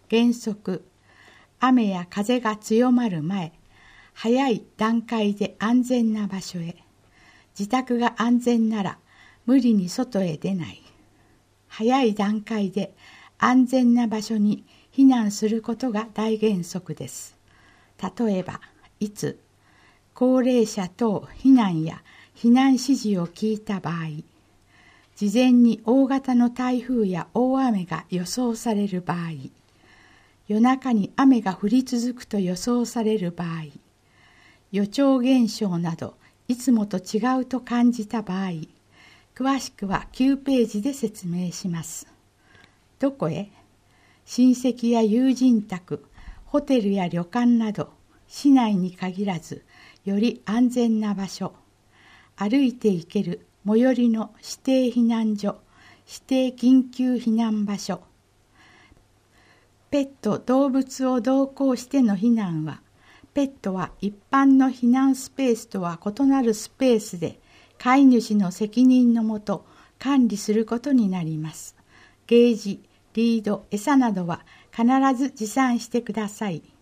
原則、雨や風が強まる前、早い段階で安全な場所へ。自宅が安全なら無理に外へ出ない。早い段階で安全な場所に避難することが大原則です。例えば、いつ高齢者等避難や避難指示を聞いた場合、事前に大型の台風や大雨が予想される場合、夜中に雨が降り続くと予想される場合、予兆現象などいつもと違うと感じた場合、詳しくは9ページで説明します。どこへ？親戚や友人宅、ホテルや旅館など、市内に限らず、より安全な場所、歩いて行ける最寄りの指定避難所、指定緊急避難場所。ペット・動物を同行しての避難は、ペットは一般の避難スペースとは異なるスペースで、飼い主の責任のもと管理することになります。ゲージ、リード、餌などは必ず持参してください。